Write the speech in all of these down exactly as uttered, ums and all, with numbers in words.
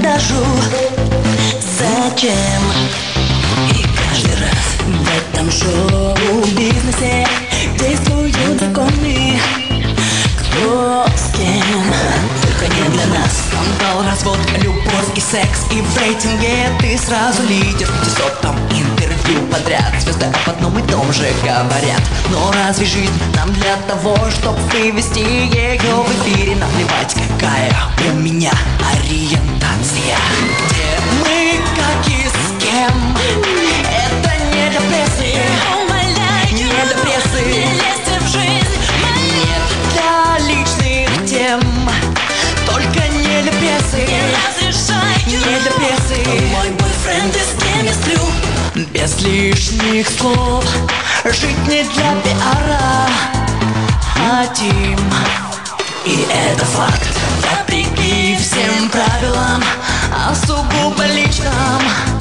продажу. Зачем? И каждый раз в этом шоу-бизнесе действуют законы. Кто с кем, только не для нас. Скандал, развод, любовь и секс. И в рейтинге ты сразу лидер. Пятисот там интервью подряд. Звезды об одном и том же говорят. Но разве жизнь нам для того, чтоб вывести ее в эфире? Наплевать, какая у меня ориентация. Где мы, как и с кем? Это не для прессы. Не для прессы. Не лезьте в жизнь. Нет, для личных тем. Только не для прессы. Не разрешаю. Не для прессы. Мой бойфренд, и с кем я сплю. Без лишних слов. Жить не для пиара, хотим. И это факт. Вопреки всем правилам, а сугубо личном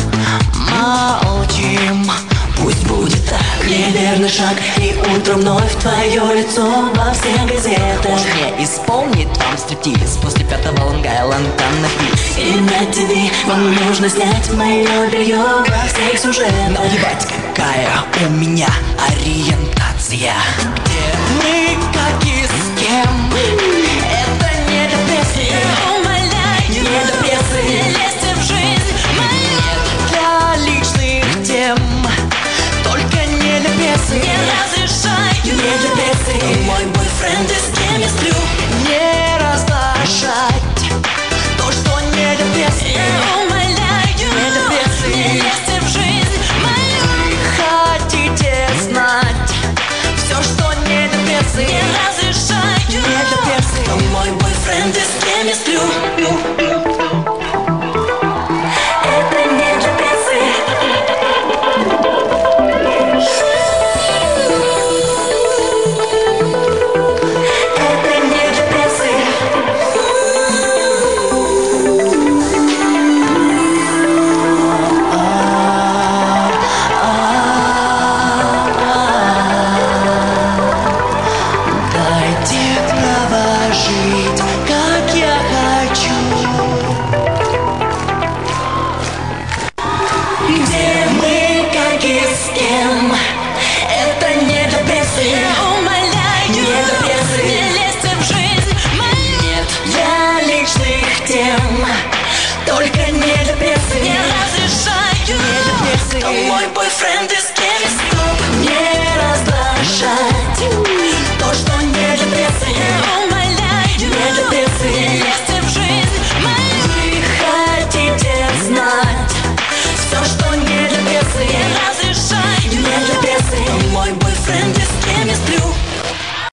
молчим. Пусть будет так. Неверный шаг, и утром вновь твое лицо во всех газетах. Может мне исполнит вам стриптиз после пятого Лонг-Айленда на бис. И на ТВ вам нужно снять мое белье во всех сюжетах. Наплевать, какая у меня ориентация. Где мы, как и с кем? Это не для прессы. Не для прессы. Не лезьте в жизнь. Нет, для личных тем. Только не для прессы. Не разрешаю. Не для прессы. Мой бойфренд, и с кем я сплю. Не разглашать то, что не для прессы. Я умоляю. Не для прессы. Не лезьте в жизнь мою. Хотите знать все, что не для прессы. Не разрешаю. Не для прессы. Мой бойфренд, и с кем я сплю. Это не для прессы. Где мы, как и с кем? Это не для прессы. Я умоляю. Не для прессы. Не лезьте в жизнь мою. Нет, для личных тем. Только не для прессы. Не разрешаю. Не для прессы. Мой бойфренд, и с кем я сплю.